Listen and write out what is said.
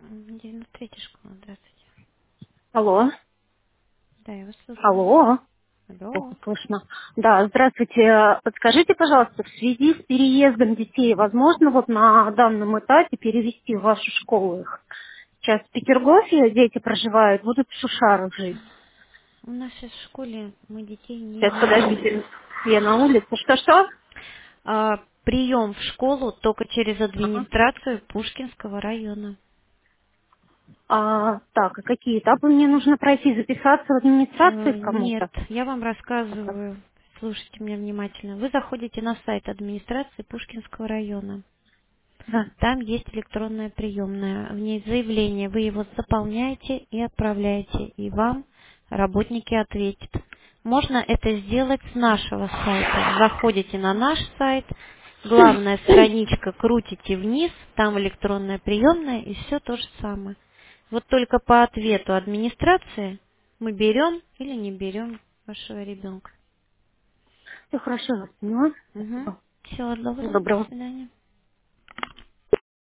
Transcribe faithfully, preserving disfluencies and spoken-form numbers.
девяносто третья школа, здравствуйте. Алло. Да, я вас слушаю. Алло. Плохо Алло. слышно. Да, здравствуйте. Подскажите, пожалуйста, в связи с переездом детей, возможно вот на данном этапе перевести в вашу школу их? Сейчас в Петергофе дети проживают, будут в Шушарах жить. У нас сейчас в школе мы детей не Сейчас, берем. подождите, я на улице. Что-что? А, прием в школу только через Ага. администрацию Пушкинского района. А, так, а какие этапы мне нужно пройти? Записаться в администрации Э, к Нет, кому-то? я вам А как? рассказываю. Слушайте меня внимательно. Вы заходите на сайт администрации Пушкинского района. Да. Там есть электронная приемная. В ней заявление, вы его заполняете и отправляете, и вам работники ответят. Можно это сделать с нашего сайта. Заходите на наш сайт, главная страничка, крутите вниз, там электронная приемная, и все то же самое. Вот только по ответу администрации мы берем или не берем вашего ребенка. Все хорошо, я вас поняла. Угу. Спасибо. Всего Всего доброго, до доброго. свидания.